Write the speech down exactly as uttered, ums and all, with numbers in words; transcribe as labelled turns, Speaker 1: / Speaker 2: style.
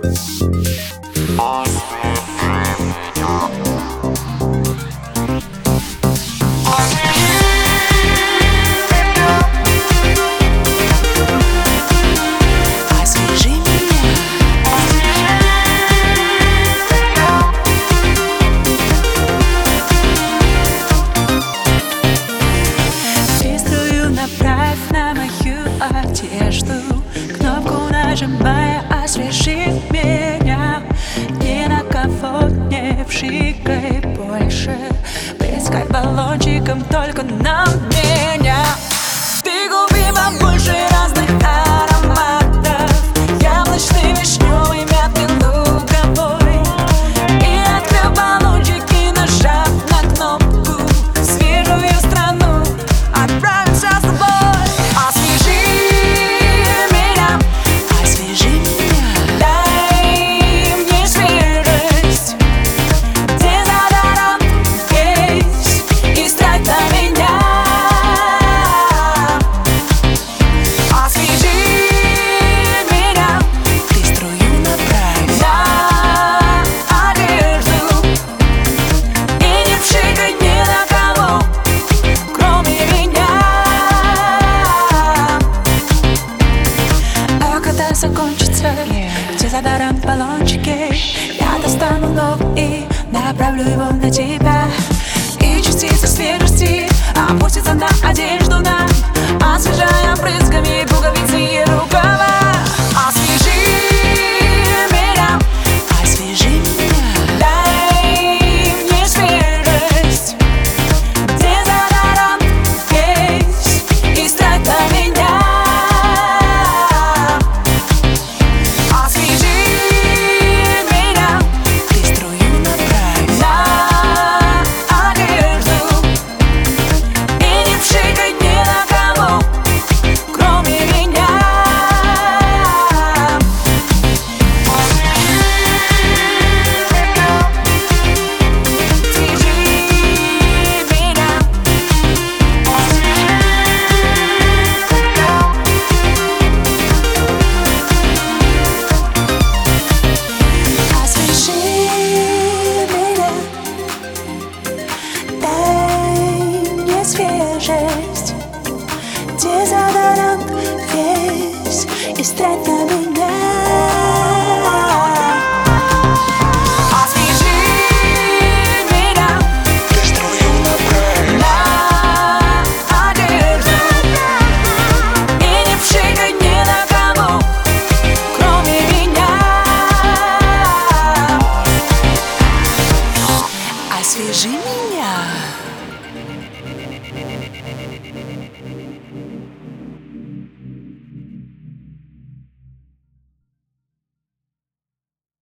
Speaker 1: Одежду, кнопку нажимая, освежи меня. Ни на кого не вшикай больше, плескай баллончиком только на меня. Ты губи побольше разных ароматов, яблочный, вишневый, мятный, луговой. И открыл баллончики, нажав на кнопку, в свежую страну отправимся с тобой. Закончится, yeah. Где задаром баллончики, я достану новый и направлю его на тебя. И частица свежести опустится на одежду.